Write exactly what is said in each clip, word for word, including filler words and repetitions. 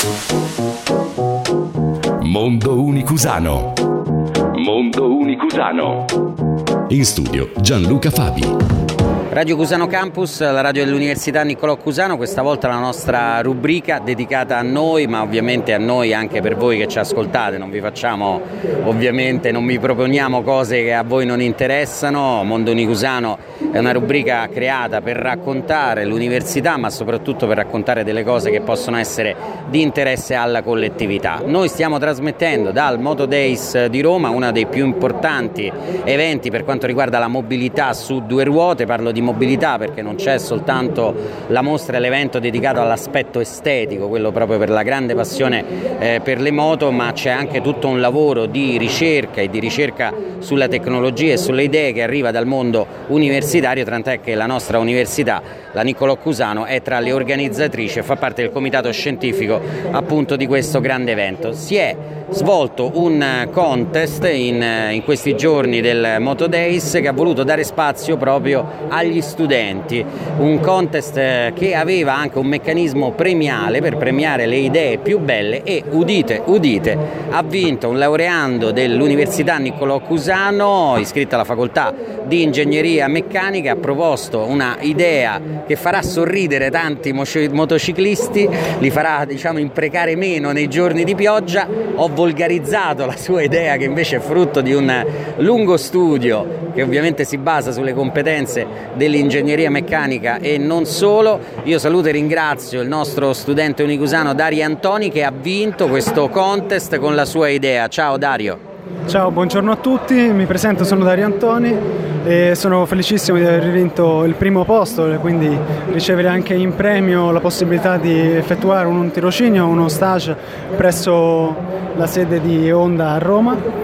Mondo Unicusano. Mondo Unicusano. In studio Gianluca Fabi. Radio Cusano Campus, la radio dell'Università Niccolò Cusano, questa volta la nostra rubrica dedicata a noi, ma ovviamente a noi anche per voi che ci ascoltate. Non vi facciamo, ovviamente, non vi proponiamo cose che a voi non interessano. Mondo Unicusano è una rubrica creata per raccontare l'università, ma soprattutto per raccontare delle cose che possono essere di interesse alla collettività. Noi stiamo trasmettendo dal Moto Days di Roma, uno dei più importanti eventi per quanto riguarda la mobilità su due ruote. Parlo di mobilità perché non c'è soltanto la mostra e l'evento dedicato all'aspetto estetico, quello proprio per la grande passione eh, per le moto, ma c'è anche tutto un lavoro di ricerca e di ricerca sulla tecnologia e sulle idee che arriva dal mondo universitario, tant'è che la nostra università, la Niccolò Cusano, è tra le organizzatrici e fa parte del comitato scientifico appunto di questo grande evento. Si è svolto un contest in, in questi giorni del Moto Days che ha voluto dare spazio proprio agli studenti, un contest che aveva anche un meccanismo premiale per premiare le idee più belle e, udite, udite, ha vinto un laureando dell'Università Niccolò Cusano, iscritto alla facoltà di ingegneria meccanica. Ha proposto una idea che farà sorridere tanti motociclisti, li farà, diciamo, imprecare meno nei giorni di pioggia. Ho volgarizzato la sua idea, che invece è frutto di un lungo studio che ovviamente si basa sulle competenze dell'ingegneria meccanica e non solo. Io saluto e ringrazio il nostro studente unicusano Dario Antoni, che ha vinto questo contest con la sua idea. Ciao Dario. Ciao, buongiorno a tutti, mi presento, sono Dario Antoni e sono felicissimo di aver vinto il primo posto e quindi ricevere anche in premio la possibilità di effettuare un tirocinio, uno stage presso la sede di Honda a Roma.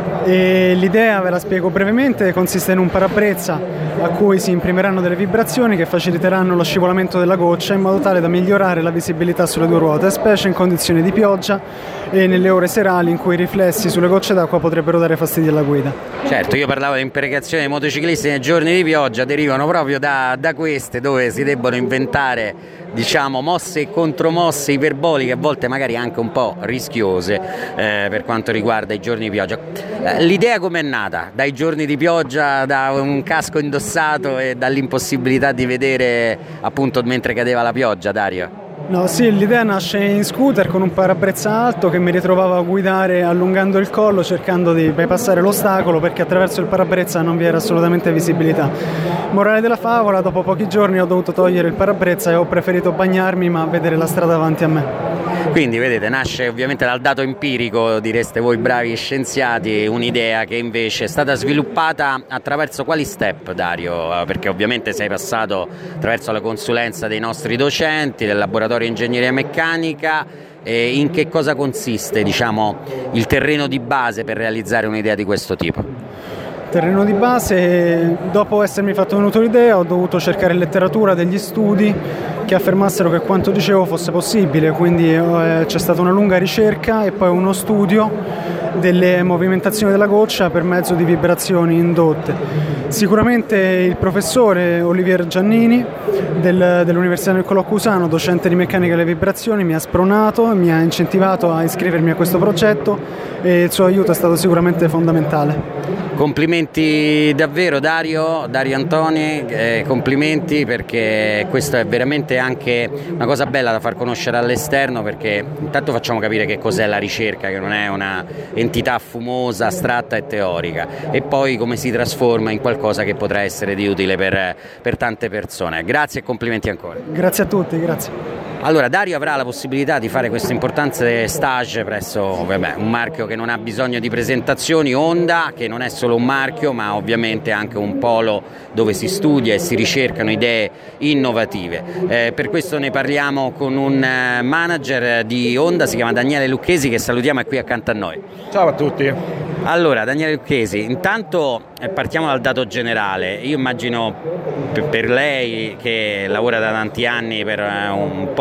E l'idea, ve la spiego brevemente, consiste in un parabrezza a cui si imprimeranno delle vibrazioni che faciliteranno lo scivolamento della goccia in modo tale da migliorare la visibilità sulle due ruote, specie in condizioni di pioggia e nelle ore serali in cui i riflessi sulle gocce d'acqua potrebbero dare fastidio alla guida. Certo, io parlavo di imprecazioni dei motociclisti nei giorni di pioggia, derivano proprio da, da queste, dove si debbono inventare, diciamo, mosse e contromosse iperboliche, a volte magari anche un po' rischiose eh, per quanto riguarda i giorni di pioggia. Eh, l'idea com'è nata? Dai giorni di pioggia, da un casco indossato e dall'impossibilità di vedere appunto mentre cadeva la pioggia, Dario? No, sì, l'idea nasce in scooter con un parabrezza alto che mi ritrovavo a guidare allungando il collo cercando di bypassare l'ostacolo perché attraverso il parabrezza non vi era assolutamente visibilità. Morale della favola, dopo pochi giorni ho dovuto togliere il parabrezza e ho preferito bagnarmi ma vedere la strada davanti a me. Quindi vedete, nasce ovviamente dal dato empirico, direste voi bravi scienziati, un'idea che invece è stata sviluppata attraverso quali step, Dario? Perché ovviamente sei passato attraverso la consulenza dei nostri docenti, del laboratorio di ingegneria meccanica. E in che cosa consiste, diciamo, il terreno di base per realizzare un'idea di questo tipo? Terreno di base, dopo essermi fatto venuto l'idea ho dovuto cercare in letteratura degli studi che affermassero che quanto dicevo fosse possibile, quindi eh, c'è stata una lunga ricerca e poi uno studio delle movimentazioni della goccia per mezzo di vibrazioni indotte. Sicuramente il professore Olivier Giannini del, dell'Università Niccolò Cusano, docente di meccanica delle vibrazioni, mi ha spronato, mi ha incentivato a iscrivermi a questo progetto e il suo aiuto è stato sicuramente fondamentale. Complimenti davvero Dario, Dario Antoni, eh, complimenti, perché questo è veramente anche una cosa bella da far conoscere all'esterno, perché intanto facciamo capire che cos'è la ricerca, che non è una entità fumosa, astratta e teorica, e poi come si trasforma in qualcosa che potrà essere di utile per, per tante persone. Grazie e complimenti ancora. Grazie a tutti, grazie. Allora, Dario avrà la possibilità di fare questo importante stage presso vabbè, un marchio che non ha bisogno di presentazioni, Honda, che non è solo un marchio ma ovviamente anche un polo dove si studia e si ricercano idee innovative. Eh, per questo ne parliamo con un manager di Honda, si chiama Daniele Lucchesi, che salutiamo, è qui accanto a noi. Ciao a tutti. Allora, Daniele Lucchesi, intanto eh, partiamo dal dato generale. Io immagino per, per lei che lavora da tanti anni per eh, un po'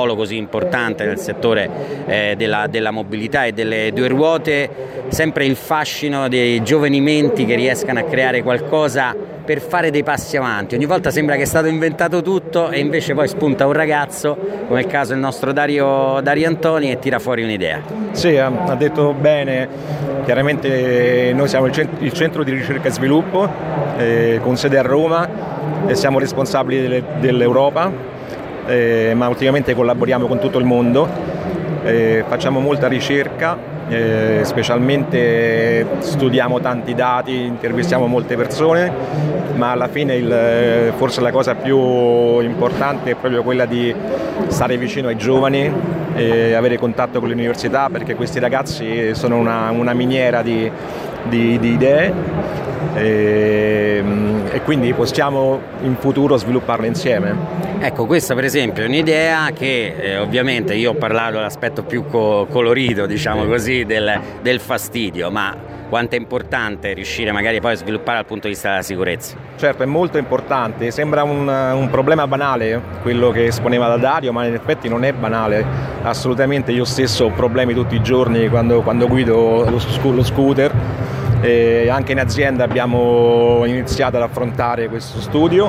ruolo così importante nel settore eh, della, della mobilità e delle due ruote, sempre il fascino dei giovani menti che riescano a creare qualcosa per fare dei passi avanti. Ogni volta sembra che è stato inventato tutto e invece poi spunta un ragazzo, come il caso del nostro Dario, Dario Antoni, e tira fuori un'idea. Sì, ha detto bene. Chiaramente noi siamo il centro, il centro di ricerca e sviluppo eh, con sede a Roma e siamo responsabili delle, dell'Europa, eh, ma ultimamente collaboriamo con tutto il mondo, eh, facciamo molta ricerca. Eh, specialmente studiamo tanti dati, intervistiamo molte persone, ma alla fine il, forse la cosa più importante è proprio quella di stare vicino ai giovani e avere contatto con le università, perché questi ragazzi sono una, una miniera di, di, di idee e, e quindi possiamo in futuro svilupparle insieme. Ecco, questa per esempio è un'idea che eh, ovviamente io ho parlato dell'aspetto più co- colorito, diciamo così, del, del fastidio, ma quanto è importante riuscire magari poi a sviluppare dal punto di vista della sicurezza? Certo, è molto importante, sembra un, un problema banale quello che esponeva da Dario, ma in effetti non è banale, assolutamente. Io stesso ho problemi tutti i giorni quando, quando guido lo, scu- lo scooter. E anche in azienda abbiamo iniziato ad affrontare questo studio,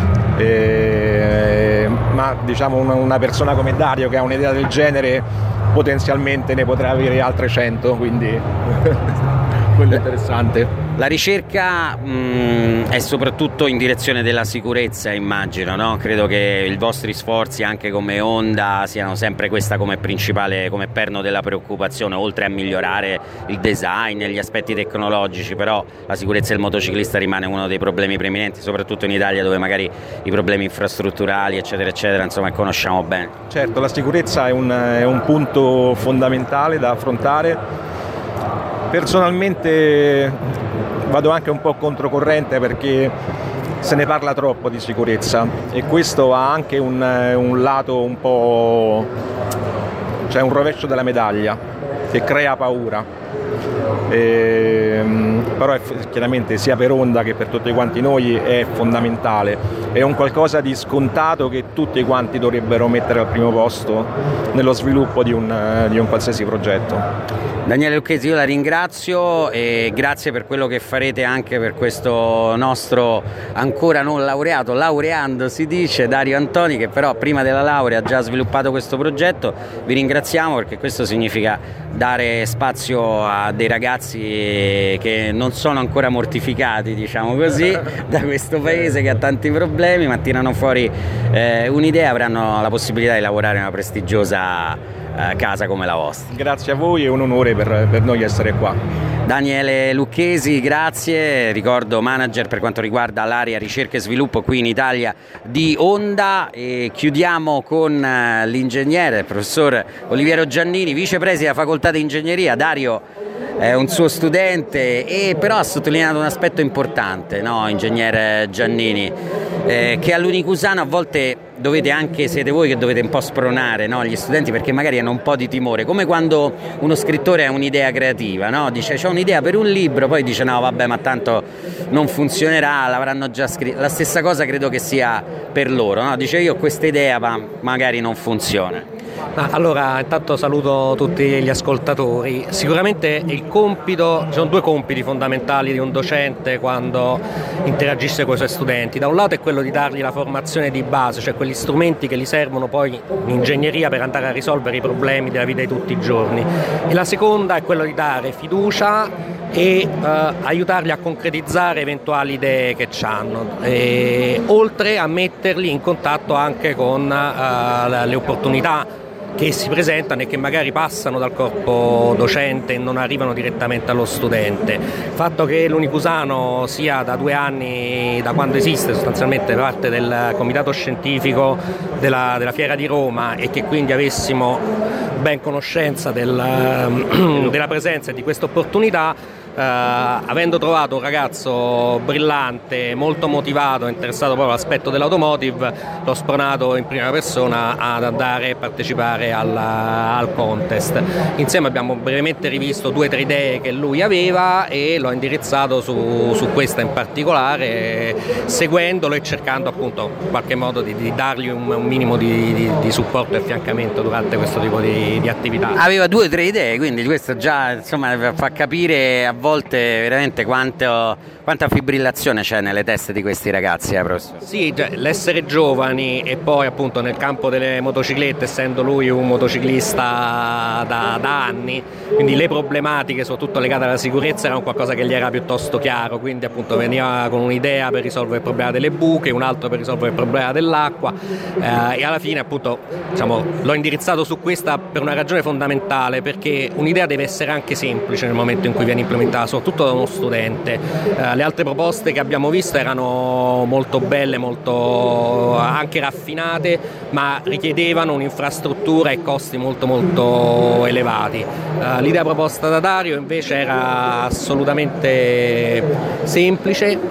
e, ma diciamo una, una persona come Dario che ha un'idea del genere potenzialmente ne potrà avere altre cento, quindi quello è interessante. La ricerca mh, è soprattutto in direzione della sicurezza, immagino, no? Credo che i vostri sforzi anche come Honda siano sempre questa come principale, come perno della preoccupazione, oltre a migliorare il design e gli aspetti tecnologici, però la sicurezza del motociclista rimane uno dei problemi preminenti, soprattutto in Italia dove magari i problemi infrastrutturali eccetera eccetera, insomma, conosciamo bene. Certo, la sicurezza è un, è un punto fondamentale da affrontare. Personalmente vado anche un po' controcorrente perché se ne parla troppo di sicurezza e questo ha anche un, un lato un po', cioè un rovescio della medaglia che crea paura. E, però è, chiaramente sia per Honda che per tutti quanti noi è fondamentale, è un qualcosa di scontato che tutti quanti dovrebbero mettere al primo posto nello sviluppo di un, di un qualsiasi progetto. Daniele Lucchesi, io la ringrazio e grazie per quello che farete anche per questo nostro ancora non laureato, laureando si dice, Dario Antoni, che però prima della laurea ha già sviluppato questo progetto. Vi ringraziamo perché questo significa dare spazio a dei ragazzi che non sono ancora mortificati, diciamo così, da questo paese che ha tanti problemi, ma tirano fuori eh, un'idea, avranno la possibilità di lavorare in una prestigiosa casa come la vostra. Grazie a voi, è un onore per, per noi essere qua. Daniele Lucchesi, grazie, ricordo manager per quanto riguarda l'area ricerca e sviluppo qui in Italia di Honda, e chiudiamo con l'ingegnere, il professor Oliviero Giannini, vicepresidente della facoltà di ingegneria. Dario è un suo studente e però ha sottolineato un aspetto importante, no, ingegnere Giannini, eh, che all'Unicusano a volte dovete anche, siete voi che dovete un po' spronare, no, gli studenti, perché magari hanno un po' di timore, come quando uno scrittore ha un'idea creativa, no? Dice c'ho un'idea per un libro, poi dice no vabbè ma tanto non funzionerà, l'avranno già scritto. La stessa cosa credo che sia per loro, no? Dice io ho questa idea ma magari non funziona. Ah, allora, intanto saluto tutti gli ascoltatori. Sicuramente il compito, ci sono due compiti fondamentali di un docente quando interagisce con i suoi studenti. Da un lato è quello di dargli la formazione di base, cioè quegli strumenti che gli servono poi in ingegneria per andare a risolvere i problemi della vita di tutti i giorni. E la seconda è quello di dare fiducia e eh, aiutarli a concretizzare eventuali idee che hanno, e, oltre a metterli in contatto anche con eh, le opportunità che si presentano e che magari passano dal corpo docente e non arrivano direttamente allo studente. Il fatto che l'Unicusano sia da due anni, da quando esiste sostanzialmente, parte del comitato scientifico della, della Fiera di Roma, e che quindi avessimo ben conoscenza del, della presenza di questa opportunità, Uh, avendo trovato un ragazzo brillante, molto motivato, interessato proprio all'aspetto dell'automotive, l'ho spronato in prima persona ad andare a partecipare alla, al contest. Insieme abbiamo brevemente rivisto due o tre idee che lui aveva e l'ho indirizzato su, su questa in particolare, seguendolo e cercando appunto in qualche modo di, di dargli un, un minimo di, di, di supporto e affiancamento durante questo tipo di, di attività. Aveva due o tre idee, quindi questo già insomma fa capire a volte veramente quanto, quanta fibrillazione c'è nelle teste di questi ragazzi, eh, professore? Sì, cioè, l'essere giovani e poi appunto nel campo delle motociclette, essendo lui un motociclista da, da anni, quindi le problematiche soprattutto legate alla sicurezza erano qualcosa che gli era piuttosto chiaro, quindi appunto veniva con un'idea per risolvere il problema delle buche, un altro per risolvere il problema dell'acqua, eh, e alla fine appunto diciamo, l'ho indirizzato su questa per una ragione fondamentale, perché un'idea deve essere anche semplice nel momento in cui viene implementata, soprattutto da uno studente. Eh, le altre proposte che abbiamo visto erano molto belle, molto anche raffinate, ma richiedevano un'infrastruttura e costi molto molto elevati. Eh, l'idea proposta da Dario invece era assolutamente semplice, eh,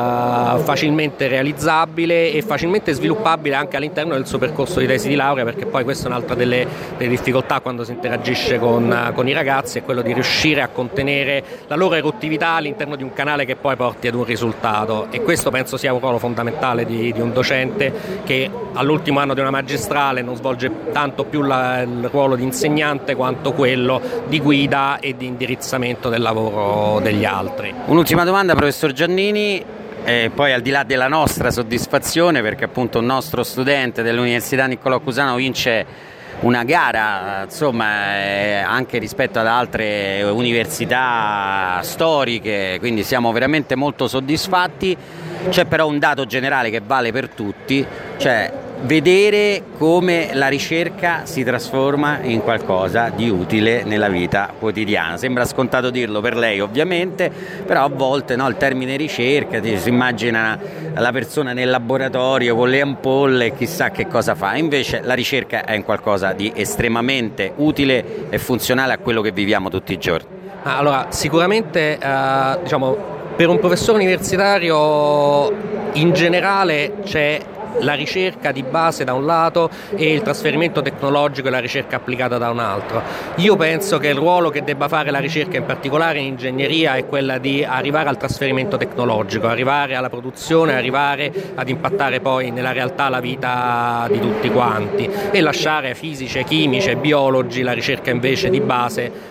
facilmente realizzabile e facilmente sviluppabile anche all'interno del suo percorso di tesi di laurea, perché poi questa è un'altra delle, delle difficoltà quando si interagisce con, con i ragazzi, è quello di riuscire a contenere la loro eruttività all'interno di un canale che poi porti ad un risultato, e questo penso sia un ruolo fondamentale di, di un docente che all'ultimo anno di una magistrale non svolge tanto più la, il ruolo di insegnante quanto quello di guida e di indirizzamento del lavoro degli altri. Un'ultima domanda, professor Giannini. E poi al di là della nostra soddisfazione, perché appunto un nostro studente dell'Università Niccolò Cusano vince una gara insomma eh, anche rispetto ad altre università storiche, quindi siamo veramente molto soddisfatti. C'è però un dato generale che vale per tutti, cioè vedere come la ricerca si trasforma in qualcosa di utile nella vita quotidiana. Sembra scontato dirlo per lei ovviamente, però a volte no, il termine ricerca si immagina la persona nel laboratorio con le ampolle e chissà che cosa fa, invece la ricerca è un qualcosa di estremamente utile e funzionale a quello che viviamo tutti i giorni. Allora, sicuramente eh, diciamo, per un professore universitario in generale c'è la ricerca di base da un lato e il trasferimento tecnologico e la ricerca applicata da un altro. Io penso che il ruolo che debba fare la ricerca, in particolare in ingegneria, è quella di arrivare al trasferimento tecnologico, arrivare alla produzione, arrivare ad impattare poi nella realtà la vita di tutti quanti, e lasciare ai fisici, ai chimici, ai biologi la ricerca invece di base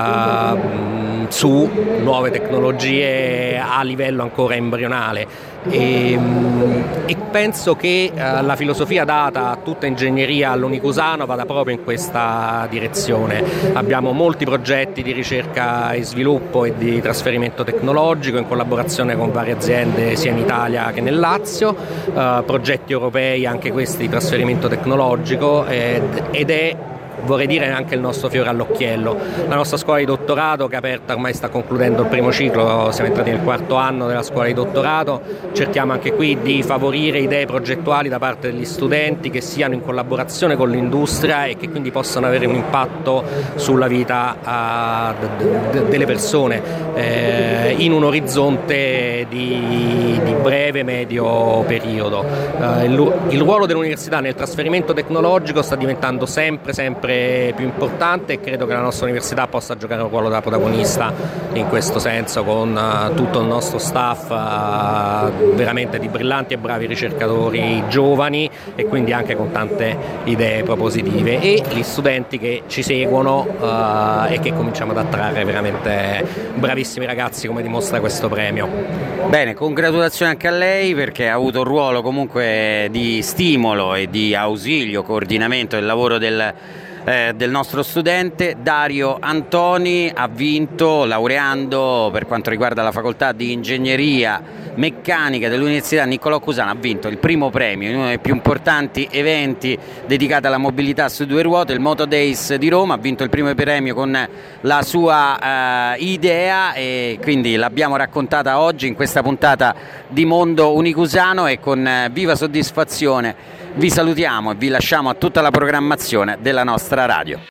Uh, su nuove tecnologie a livello ancora embrionale, e, e penso che uh, la filosofia data a tutta ingegneria all'Unicusano vada proprio in questa direzione. Abbiamo molti progetti di ricerca e sviluppo e di trasferimento tecnologico in collaborazione con varie aziende sia in Italia che nel Lazio, uh, progetti europei anche questi di trasferimento tecnologico, ed, ed è vorrei dire anche il nostro fiore all'occhiello. La nostra scuola di dottorato, che è aperta, ormai sta concludendo il primo ciclo, siamo entrati nel quarto anno della scuola di dottorato, cerchiamo anche qui di favorire idee progettuali da parte degli studenti che siano in collaborazione con l'industria e che quindi possano avere un impatto sulla vita uh, d- d- delle persone eh, in un orizzonte di, di breve medio periodo. Uh, il, il ruolo dell'università nel trasferimento tecnologico sta diventando sempre sempre più importante, e credo che la nostra università possa giocare un ruolo da protagonista in questo senso, con uh, tutto il nostro staff uh, veramente di brillanti e bravi ricercatori giovani, e quindi anche con tante idee propositive, e gli studenti che ci seguono uh, e che cominciamo ad attrarre veramente bravissimi ragazzi, come dimostra questo premio. Bene, congratulazioni anche a lei, perché ha avuto un ruolo comunque di stimolo e di ausilio, coordinamento del lavoro del Eh, del nostro studente. Dario Antoni ha vinto, laureando per quanto riguarda la facoltà di ingegneria meccanica dell'Università Niccolò Cusano, ha vinto il primo premio in uno dei più importanti eventi dedicati alla mobilità su due ruote, il Moto Days di Roma. Ha vinto il primo premio con la sua eh, idea, e quindi l'abbiamo raccontata oggi in questa puntata di Mondo Unicusano, e con eh, viva soddisfazione vi salutiamo e vi lasciamo a tutta la programmazione della nostra radio.